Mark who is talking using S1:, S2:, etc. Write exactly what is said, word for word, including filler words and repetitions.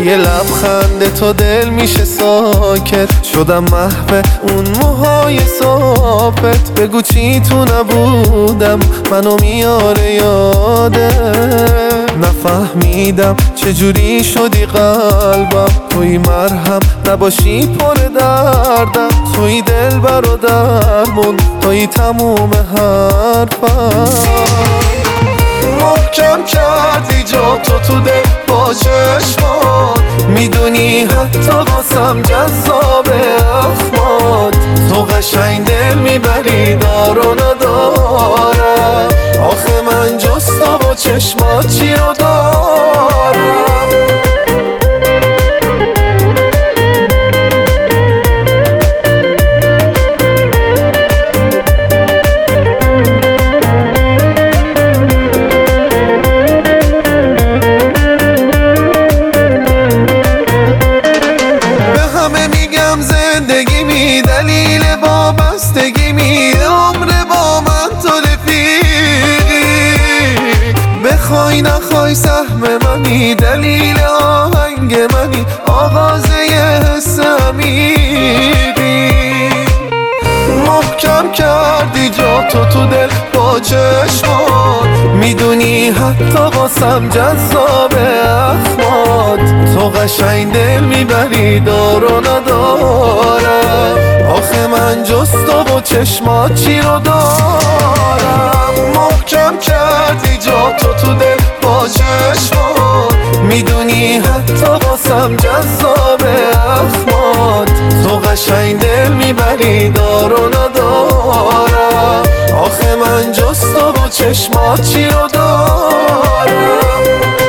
S1: یه لبخند تو دل میشه ساکت. شدم محو اون موهای صافت. بگو چی تو نبودم منو میاره یاده. نفهمیدم چجوری شدی قلبم. توی مرهم نباشی پر دردم. توی دل برو درمون. توی تموم حرفم. محکم کردی جا تو تو دل با چشمات. میدونی حتی واسم جذاب اخمات. تو قشنگ دل میبری دار و ندارم. آخه من جز تو با چشمات چی رو دارم. زندگی می دلیل وابستگی می عمر با من تو رفیقی. بخوای نخوای سهم منی دلیل آهنگ منی آغازه حس عمیقی. محکم کردی جا تو تو دل با چشمات. میدونی حتی واسم جذاب اخمات. تو قشنگ دل میبری دار و ندارم. آخه من جز تو و چشمات چی رو دارم. محکم کردی جا تو تو دل با چشمات. میدونی حتی واسم جذاب اخمات. تو قشنگ دل میبری دار و ندارم. آخه من جز تو و چشمات چی رو دارم.